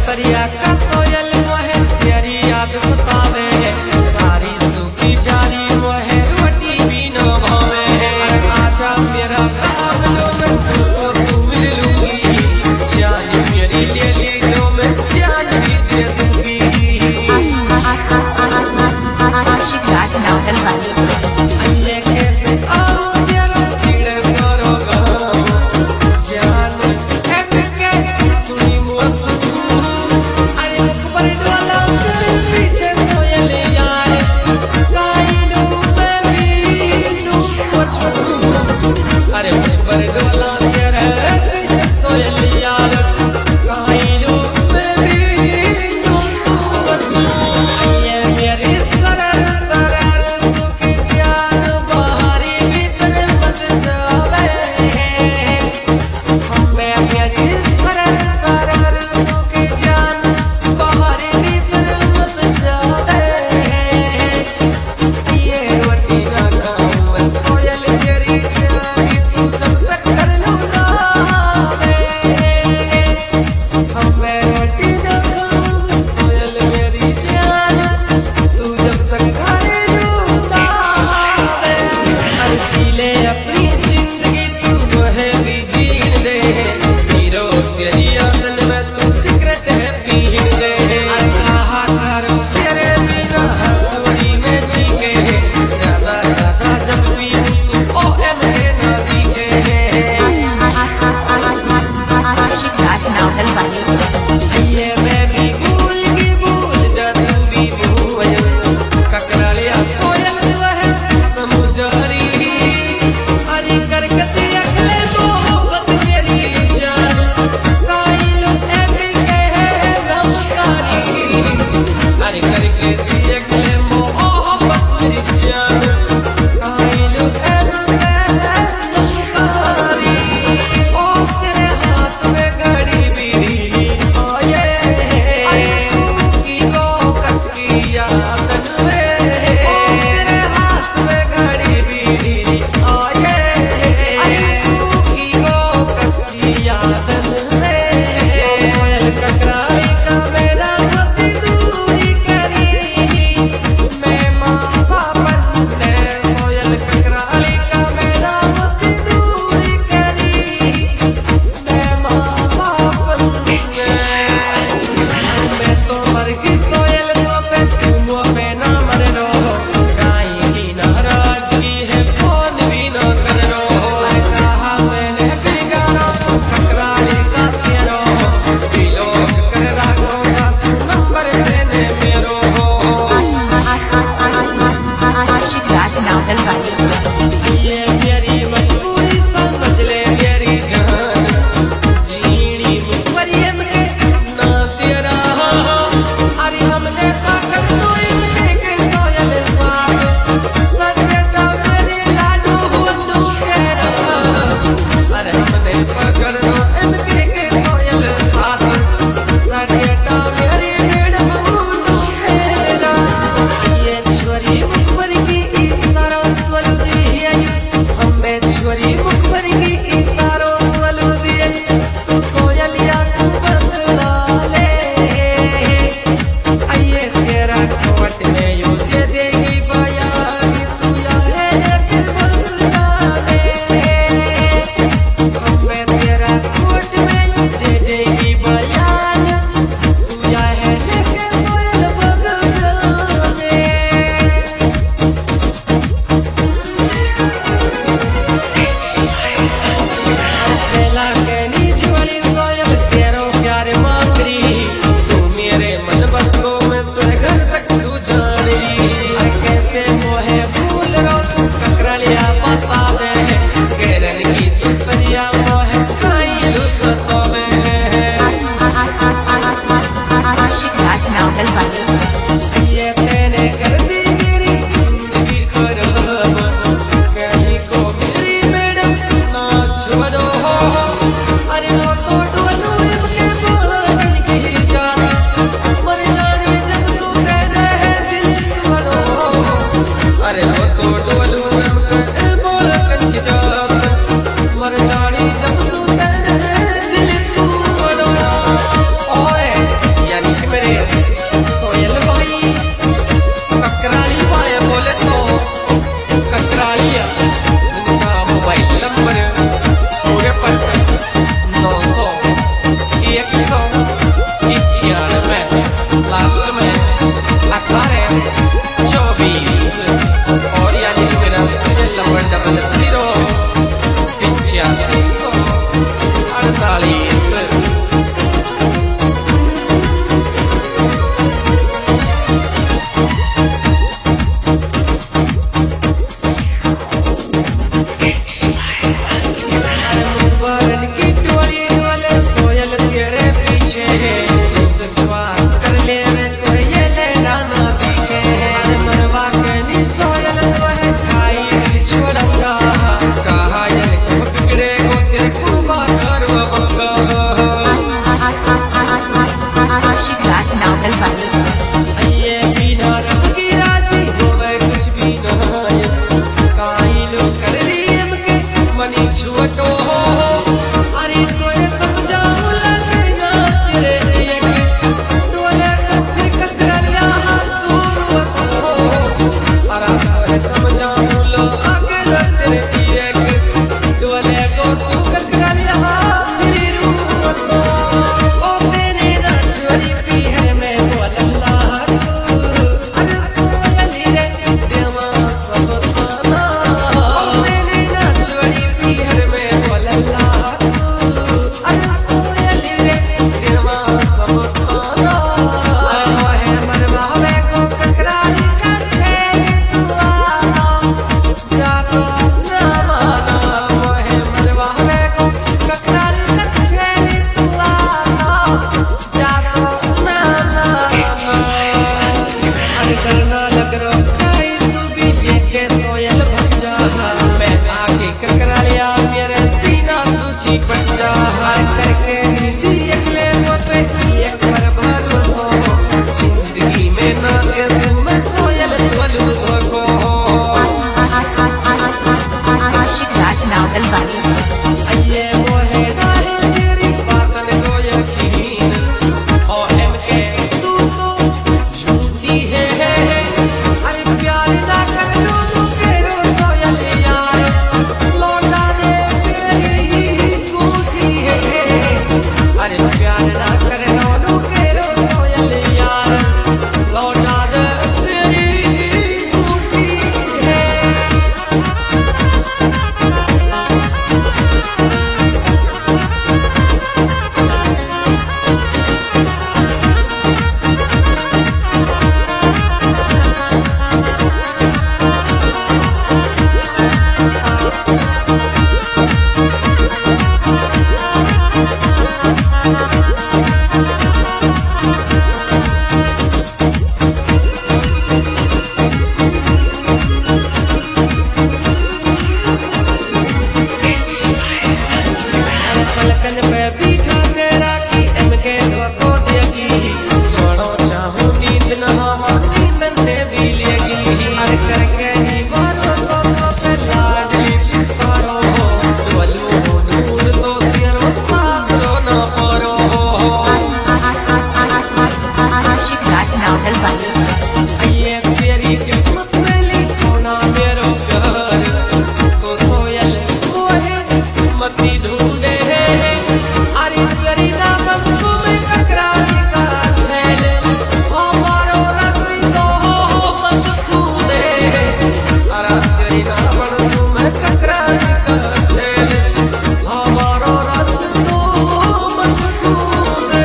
कतरिया का सोयल मोहे तेरी याद सतावे है सारी सूखी जारी मोहे रोटी भी न भावे है आजा मेरा काम जो मैं सुको सु मिल लूंगी जान मेरी ले ली जो मैं जान भी दे दूंगी आशिक राज नावल वाली अन्य कैसे आओ तेरा चिड़े सरो गाँव जान एक के सुनी मुझसे पीछे सोयल यार काइनू में भी सोचो अरे मुझ पर डोला तेरे पीछे सोयल यार काइनू में भी सोचो ये मेरी सरर सरर सुखी जान बाहरी भीतर मत जावे मैं मेरी सरर सरर सुखी जान बाहरी भीतर ये रोटी ना खाऊं सोयल तेरी जानी तू जब तक कर लूंगा मैं रोटी ना खाऊं सोयल मेरी जान तू जब तक कर लूंगा शीले अपनी जिंदगी तू वह भी जीन दे हीरो तेरी आदत में तू सिगरेट है पीन दे कहा करो तेरे बिना हंसुरी में जी के ज्यादा ज्यादा जब भी तू OM के ना दिखे आशिक राज नावल वाली ये मैं भी भूल की भूल जा तू भी भूल ककरालिया सोयल वह समुझारी हरी करकती अगले मोहब्बत मेरी जान काइलो एपी के समकारी हरी करके दिए गले मोहब्बत मेरी जान काइलो एपी के समकारी ओ तेरे हाथ में घड़ी बीड़ी आए की को कस की याद में ओ तेरे हाथ में घड़ी बीड़ी आए की को कस की याद में सोयल ककराली का मेरा पति दूरी करी मैं माँ बापन ने सोयल ककराली का मेरा पति दूरी करी मैं माँ बापन ने मैं तो मर गई सोयल तो पे तुम पे ना मर रो काई की नाराजगी है फोन भी ना कर रो कहा मैंने बिगाड़ा तो ककराली का तेरो दिलों नावल वाली। ये बिना रब की राजी होवे कुछ भी नहीं, काई लोग कर रियम के मनी छुअटो। अरे तो ये समझाऊं लगना तेरे लिए के डोले को फिर कतरिया हाथों तो। अरे तो ये समझाऊं लगना तेरे लिए के डोले को तू कतरिया फिर रूह तो। ओ तेरे ना छोड़ी पी है मैं बोल अल्लाह को। अरे सोयली रे देवा सब ताना। ओ तेरे ना छोड़ी पी है मैं बोल अल्लाह को। अरे सोयली रे देवा सब ताना। अरे मोहे मरवावे को ककरारी का छे दुआ जातो ना माना। मोहे मरवावे को ककरारी का छे दुआ जातो ना माना। अरे करना लग रो खाई सुबी लेके सोयल भग जा। मैं आगे ककरा लिया मेरे सीना सूची पट जा। करके नींदी अगले मोते एक बार भरोसो। जिंदगी में ना कैसे मैं सोयल तोलू को। आशिक राज नावल वाली। ये वो है डाहे तेरी बातन को यकीन। और MK तू तो झूठी है। अरे प्यार ना कर लो तू केरो सोयल यार। लौटा दे मेरी झूठी है। अरे प्यार ना कर लो तू केरो सोयल यार। लौटा दे मेरी झूठी है। पलकन पे बीठा के राखी MK को देगी। सोनो चाहूं नींद न हो नींद ने भी लेगी। अरे करके ही भरोसा तो पे लाडली विस्तारो। डोलू हो ढूंढ तो तेरो सासरो न परो। आशिक राज नावल वाली। ये तेरी किस्मत में लिखो ना मेरो प्यार। तो सोयल मोहे मती ढूंढे। अरे तेरी ना बंसू में ककरारी का छेल। हमारो रस्सी तो मत खूदे। अरे तेरी ना बंसू में ककरारी का छेल। हमारो रस्सी तो मत खूदे।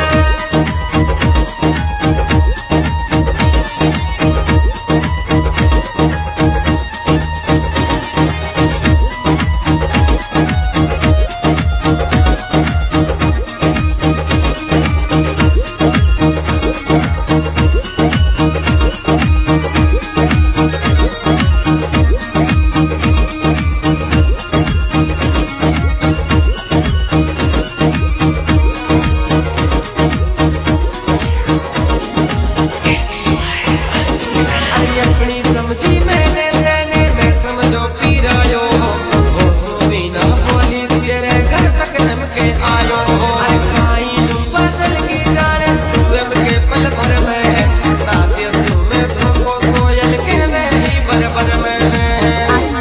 अरे अपनी समझी मैंने तेने मैं समझो पी रहा हो। वो सुबी ना बोली तेरे घर तक नम के आयो। अरे काई लू बदल की जाने तुम के पल भर में है। रात यसु में तो को सोयल के नहीं बरबर में है।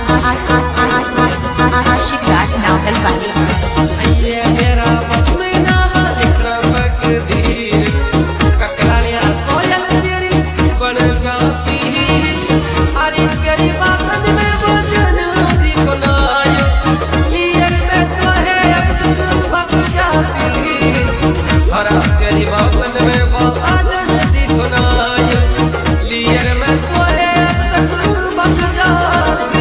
आशिक राज नावल वाली। ये मेरा बस में ना लिखना तकदीर। ककरा लिया सोयल तेरी बन जाती। अरे तेरी बातन में वजन दिखो ना आयो। लियर में तो है अब तक भग जाती। अरे तेरी बातन में वजन दिखो ना आयो। लियर में तो है अब तक भग जाती।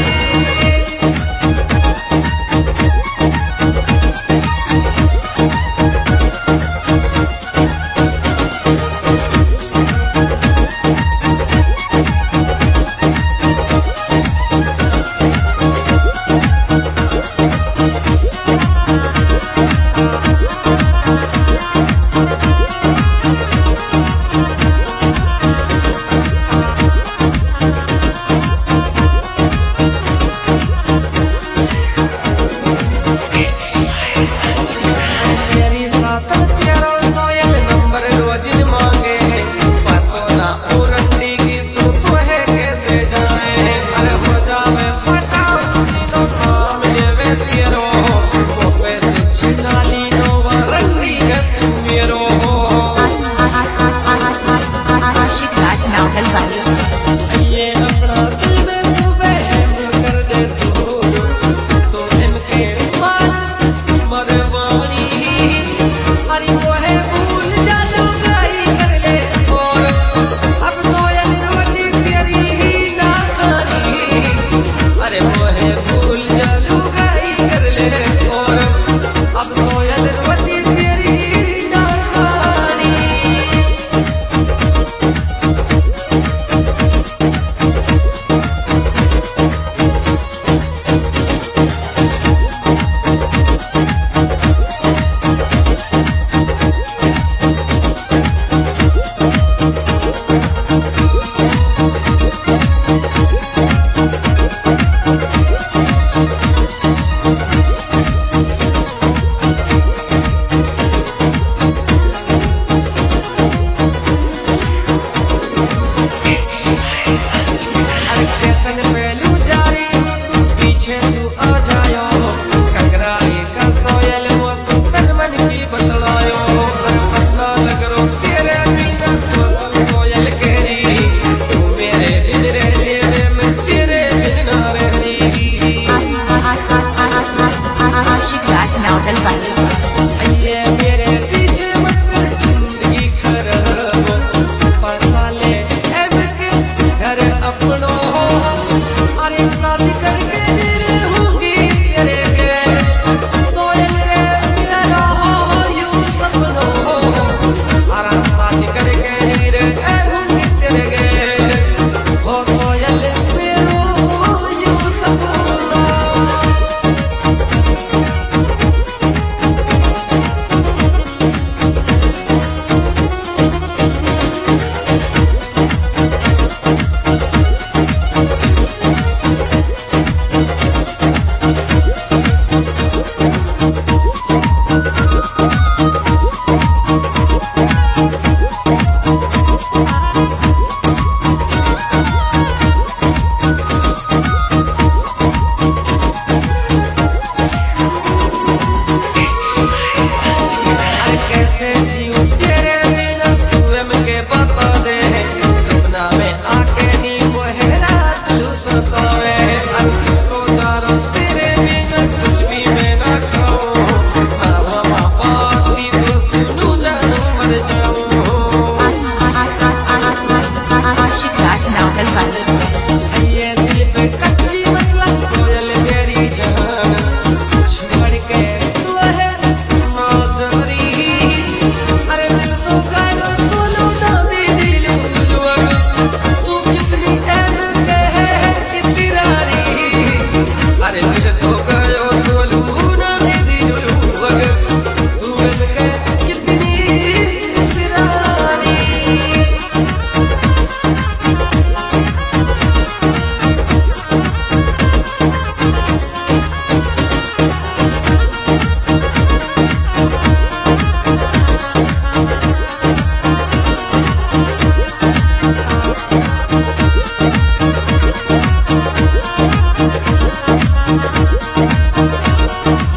मर जाऊं